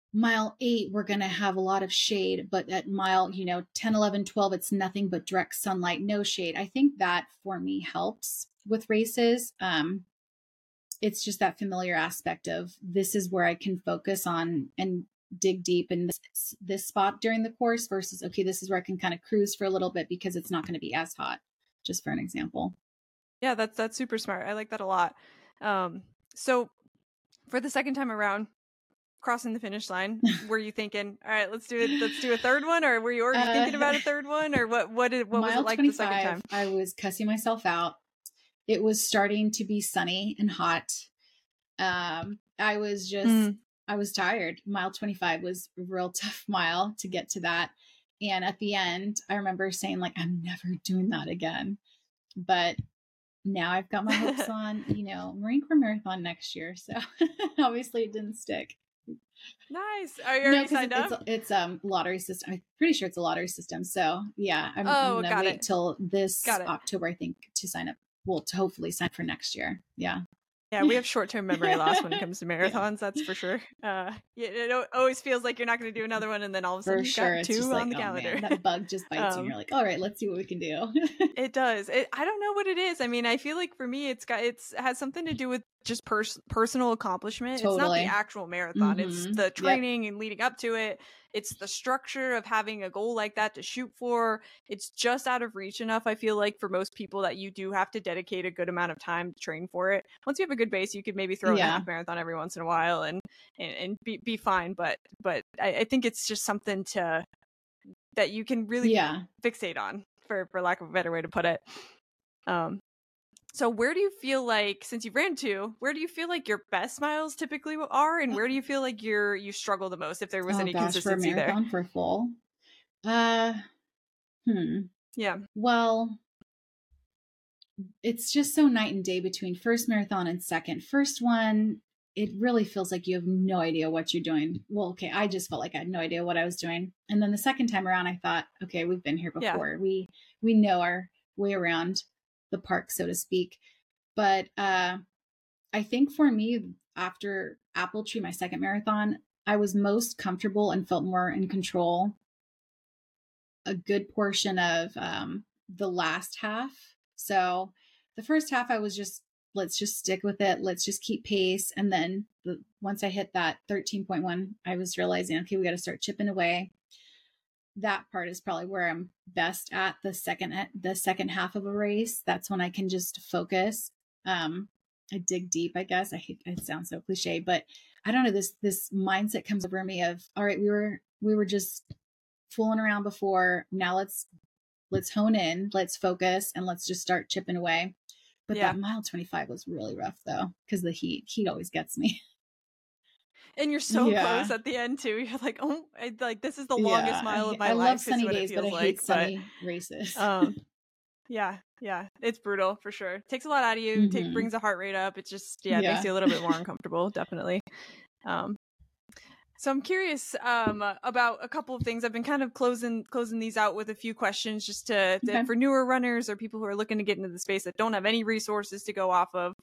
mile 8, we're going to have a lot of shade, but at mile, 10, 11, 12, it's nothing but direct sunlight, no shade. I think that for me helps with races. It's just that familiar aspect of this is where I can focus on and dig deep in this spot during the course versus, okay, this is where I can kind of cruise for a little bit because it's not going to be as hot, just for an example. Yeah, that's super smart. I like that a lot. So for the second time around, crossing the finish line, were you thinking, all right, let's do a third one, or were you already thinking about a third one, or what was it like the second time? I was cussing myself out. It was starting to be sunny and hot. I was tired. Mile 25 was a real tough mile to get to that. And at the end, I remember saying like, I'm never doing that again. But now I've got my hopes on, Marine Corps Marathon next year. So obviously it didn't stick. Nice. Are you already signed up? It's lottery system. I'm pretty sure it's a lottery system. So yeah, I'm gonna wait till this October, I think, to sign up. Well, to hopefully sign for next year. Yeah. Yeah, we have short-term memory loss when it comes to marathons. That's for sure. It always feels like you're not going to do another one, and then all of a sudden you've got two on the calendar. Man, that bug just bites you, and you're like, all right, let's see what we can do. It does. I don't know what it is. I mean, I feel like for me, it has something to do with just personal accomplishment. Totally. It's not the actual marathon. It's the training and leading up to it. It's the structure of having a goal like that to shoot for. It's just out of reach enough, I feel like, for most people that you do have to dedicate a good amount of time to train for it. Once you have a good base, you could maybe throw in a half marathon every once in a while and be fine. But I think it's just something that you can really fixate on, for lack of a better way to put it. So where do you feel like, since you've ran two, where do you feel like your best miles typically are, and where do you feel like you struggle the most, if there was any consistency for a marathon, there? For full? Yeah. Well, it's just so night and day between first marathon and second. First one, it really feels like you have no idea what you're doing. Well, okay, I just felt like I had no idea what I was doing. And then the second time around, I thought, okay, we've been here before. Yeah. We know our way around the park, so to speak. But I think for me, after Apple Tree, my second marathon, I was most comfortable and felt more in control a good portion of the last half. So the first half, I was just, let's just stick with it. Let's just keep pace. And then once I hit that 13.1, I was realizing, okay, we got to start chipping away. That part is probably where I'm best at the second half of a race. That's when I can just focus. I dig deep, I guess. It sounds so cliche, but I don't know, this mindset comes over me of, all right, we were just fooling around before. Now let's hone in, let's focus, and let's just start chipping away. But that mile 25 was really rough though, because the heat always gets me. And you're so close at the end too. You're like, oh, this is the longest mile of my life. I love sunny days, but I hate sunny races. Yeah, it's brutal for sure. Takes a lot out of you. Brings the heart rate up. It's just makes you a little bit more uncomfortable, definitely. So I'm curious about a couple of things. I've been kind of closing these out with a few questions just for newer runners or people who are looking to get into the space that don't have any resources to go off of.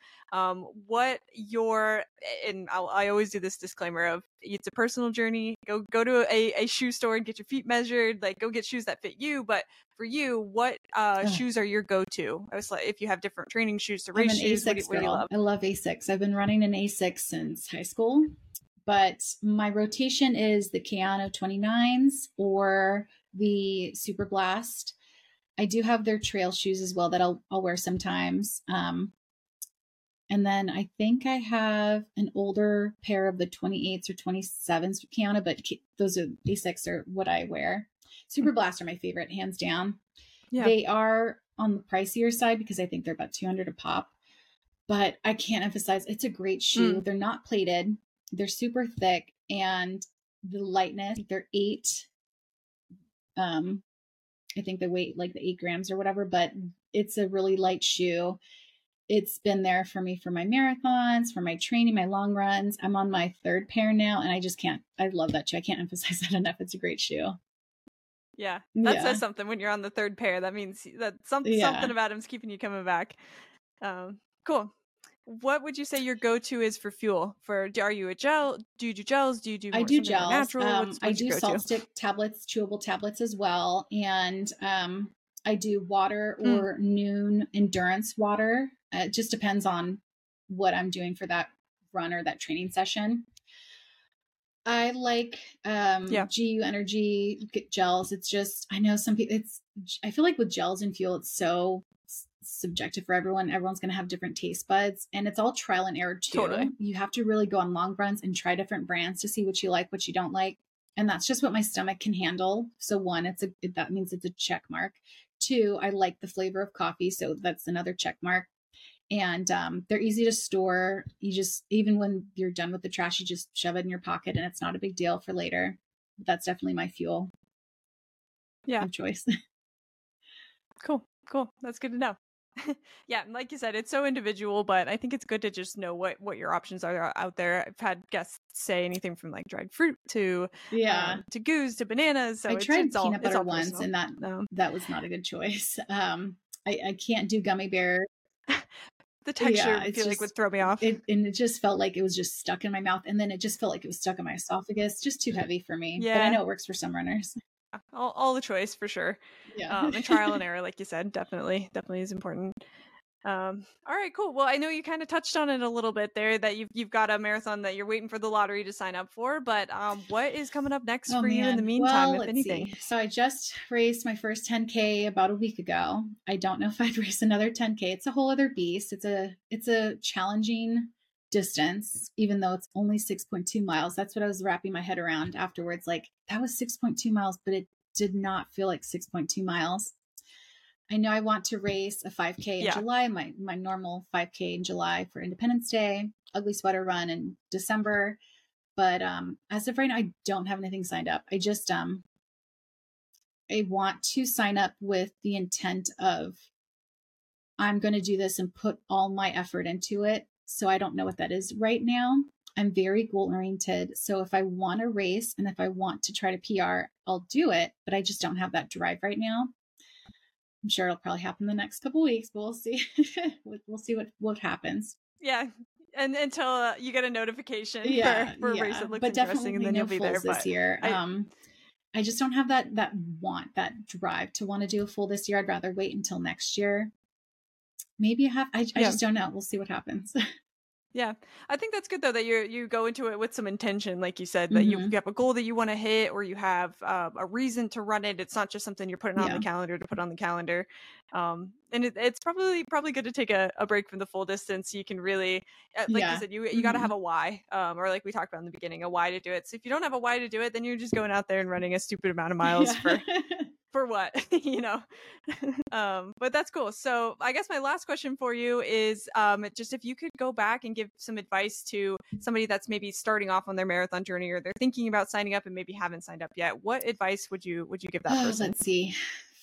I always do this disclaimer of, it's a personal journey. Go to a shoe store and get your feet measured. Like, go get shoes that fit you. But for you, what shoes are your go-to? I was like, if you have different training shoes to race shoes, what do you love? I love Asics. I've been running an Asics since high school. But my rotation is the Kayano 29s or the Super Blast. I do have their trail shoes as well that I'll wear sometimes. And then I think I have an older pair of the 28s or 27s Kayano, but those are Asics are what I wear. Super Blast are my favorite, hands down. Yeah. They are on the pricier side because I think they're about $200 a pop. But I can't emphasize, it's a great shoe. They're not plated. They're super thick, and the lightness, they're 8. I think they weight like the 8 grams or whatever, but it's a really light shoe. It's been there for me for my marathons, for my training, my long runs. I'm on my 3rd pair now, and I love that shoe. I can't emphasize that enough. It's a great shoe. Yeah. That says something when you're on the 3rd pair. That means that something about him's keeping you coming back. Cool. what would you say your go-to is for fuel? Are you a gel? Do you do gels? Do you do I more, do something more gels. natural? I What's do your salt go-to? stick tablets, chewable tablets as well. And I do water Mm. or Noon endurance water. It just depends on what I'm doing for that run or that training session. I like GU Energy gels. It's just, I know some people, I feel like with gels and fuel, it's so subjective for everyone. Everyone's going to have different taste buds, and it's all trial and error too. Totally. You have to really go on long runs and try different brands to see what you like, what you don't like. And that's just what my stomach can handle. So one, that means it's a check mark. Two, I like the flavor of coffee. So that's another check mark. And they're easy to store. You just, even when you're done with the trash, you just shove it in your pocket and it's not a big deal for later. That's definitely my fuel of choice. Cool. That's good to know. Yeah, like you said, it's so individual, but I think it's good to just know what your options are out there. I've had guests say anything from like dried fruit to to goos to bananas. So I tried it's peanut butter all once, personal. and that was not a good choice. I can't do gummy bear. The texture, I feel like, would throw me off. And it just felt like it was just stuck in my mouth, and then it just felt like it was stuck in my esophagus. Just too heavy for me. Yeah. But I know it works for some runners. All the choice for sure. Yeah. And trial and error, like you said, definitely is important. All right, cool. Well, I know you kind of touched on it a little bit there, that you've got a marathon that you're waiting for the lottery to sign up for, but what is coming up next for you in the meantime, if anything? See. So I just raced my first 10K about a week ago. I don't know if I'd race another 10K. It's a whole other beast. It's a challenging distance, even though it's only 6.2 miles. That's what I was wrapping my head around afterwards. Like, that was 6.2 miles, but it did not feel like 6.2 miles. I know I want to race a 5K in July, my normal 5K in July for Independence Day, Ugly Sweater Run in December. But as of right now, I don't have anything signed up. I just I want to sign up with the intent of, I'm going to do this and put all my effort into it. So I don't know what that is right now. I'm very goal oriented. So if I want to race and if I want to try to PR, I'll do it. But I just don't have that drive right now. I'm sure it'll probably happen the next couple of weeks, but we'll see. We'll see what happens. Yeah. And until you get a notification for a race that looks interesting, and then you'll be there. This year. I just don't have that want, that drive to want to do a full this year. I'd rather wait until next year. Maybe I just don't know. We'll see what happens. Yeah. I think that's good though, that you go into it with some intention, like you said, that you have a goal that you want to hit, or you have a reason to run it. It's not just something you're putting on the calendar to put on the calendar. And it's probably good to take a break from the full distance. So you can really, like you said, you got to have a why, or like we talked about in the beginning, a why to do it. So if you don't have a why to do it, then you're just going out there and running a stupid amount of miles for what, but that's cool. So I guess my last question for you is just if you could go back and give some advice to somebody that's maybe starting off on their marathon journey, or they're thinking about signing up and maybe haven't signed up yet, what advice would you give that person? Let's see.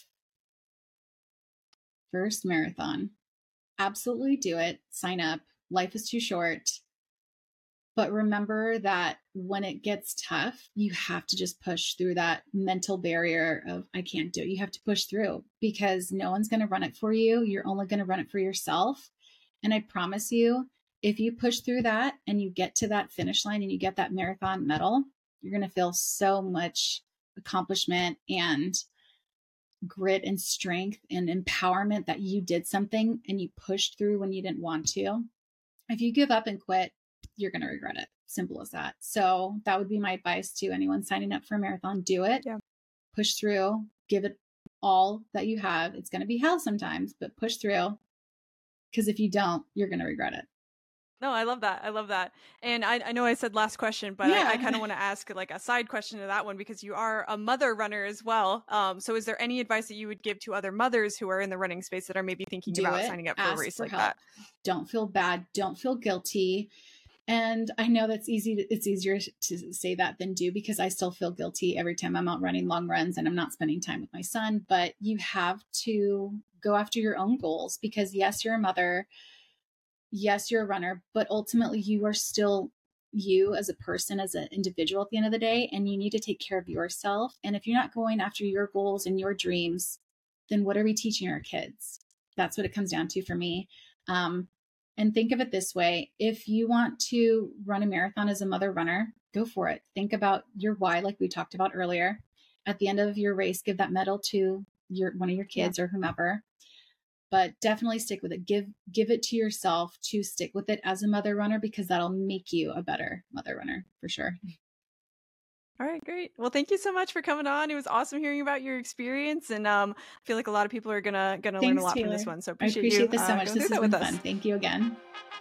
First marathon. Absolutely do it. Sign up. Life is too short. But remember that when it gets tough, you have to just push through that mental barrier of, I can't do it. You have to push through, because no one's going to run it for you. You're only going to run it for yourself. And I promise you, if you push through that and you get to that finish line and you get that marathon medal, you're going to feel so much accomplishment and grit and strength and empowerment that you did something and you pushed through when you didn't want to. If you give up and quit, you're going to regret it. Simple as that. So that would be my advice to anyone signing up for a marathon. Do it. Yeah. Push through. Give it all that you have. It's going to be hell sometimes, but push through. Because if you don't, you're going to regret it. No, I love that. And I know I said last question, but I kind of want to ask like a side question to that one, because you are a mother runner as well. So is there any advice that you would give to other mothers who are in the running space that are maybe thinking about signing up for a race like that? Don't feel bad. Don't feel guilty. And I know it's easier to say that than do, because I still feel guilty every time I'm out running long runs and I'm not spending time with my son. But you have to go after your own goals, because yes, you're a mother. Yes, you're a runner, but ultimately you are still you as a person, as an individual at the end of the day, and you need to take care of yourself. And if you're not going after your goals and your dreams, then what are we teaching our kids? That's what it comes down to for me. And think of it this way. If you want to run a marathon as a mother runner, go for it. Think about your why, like we talked about earlier. At the end of your race, give that medal to one of your kids or whomever. But definitely stick with it. Give it to yourself to stick with it as a mother runner, because that'll make you a better mother runner for sure. All right, great. Well, thank you so much for coming on. It was awesome hearing about your experience, and I feel like a lot of people are gonna learn a lot Taylor. from this one. So I appreciate you, this so much. going This through has that been with fun. us. Thank you again.